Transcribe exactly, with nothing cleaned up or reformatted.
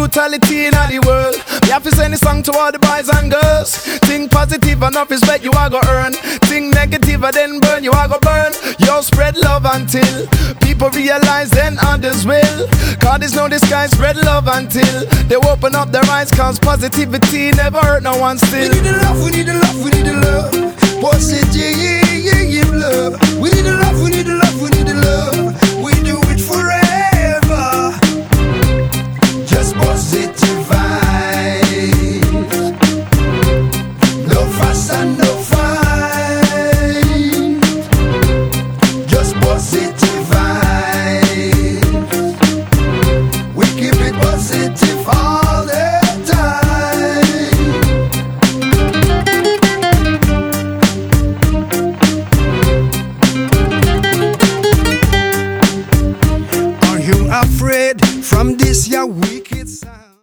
brutality in the world. We have to send this song to all the boys and girls. Think positive enough respect you are gonna earn. Think negative and then burn you are gonna burn. Yo, spread love until people realize then others will. Cause there's no disguise, spread love until they open up their eyes. Cause positivity never hurt no one still. We need the love, we need the love, we need the love. Positive love. We need the love, we need the love, we need the love. We do it forever. Just positive vibes. No fuss and no fight. Just positive vibes. We keep it positive all the afraid from this your wicked sound.